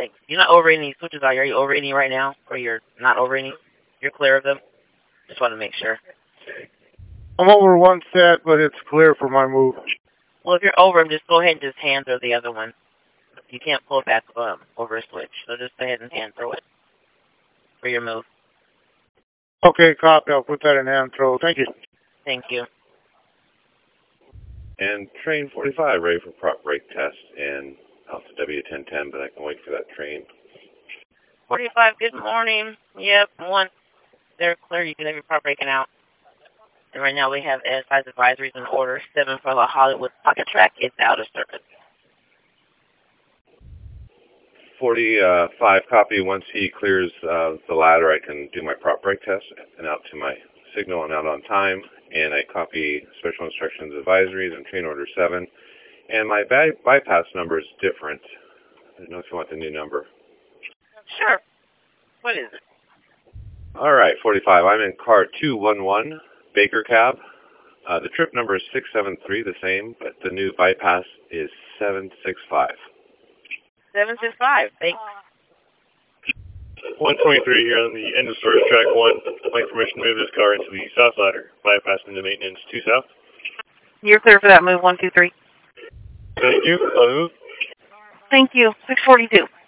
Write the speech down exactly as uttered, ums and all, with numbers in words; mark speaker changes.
Speaker 1: Thanks. You're not over any switches, are you? Are you over any right now? Or you're not over any? You're clear of them? Just want to make sure.
Speaker 2: I'm over one set, but it's clear for my move.
Speaker 1: Well, if you're over them, just go ahead and just hand throw the other one. You can't pull it back um, over a switch, so just go ahead and hand throw it for your move.
Speaker 2: Okay, copy. I'll put that in hand throw. Thank you.
Speaker 1: Thank you.
Speaker 3: And train forty-five, ready for prop break test, and out to W ten ten, but I can wait for that train.
Speaker 1: forty-five, good morning. Yep, one. They're clear. You can have your prop breaking out. And right now we have S size advisories in order. seven for the Hollywood Pocket Track. It's out of service.
Speaker 3: forty-five copy. Once he clears uh, the ladder, I can do my prop break test and out to my signal and out on time. And I copy special instructions advisories and train order seven. And my by bypass number is different. I don't know if you want the new number.
Speaker 1: Sure. What is it?
Speaker 3: All right, forty-five. I'm in car two one one, Baker Cab. Uh, the trip number is six seven three, the same, but the new bypass is seven six five.
Speaker 1: seven six five. Thanks.
Speaker 4: one twenty-three here on the end of storage track one. My permission to move this car into the south ladder. Bypass into maintenance two south.
Speaker 1: You're clear for that move, one two three.
Speaker 4: Thank you. On the move.
Speaker 1: Thank you. six forty-two.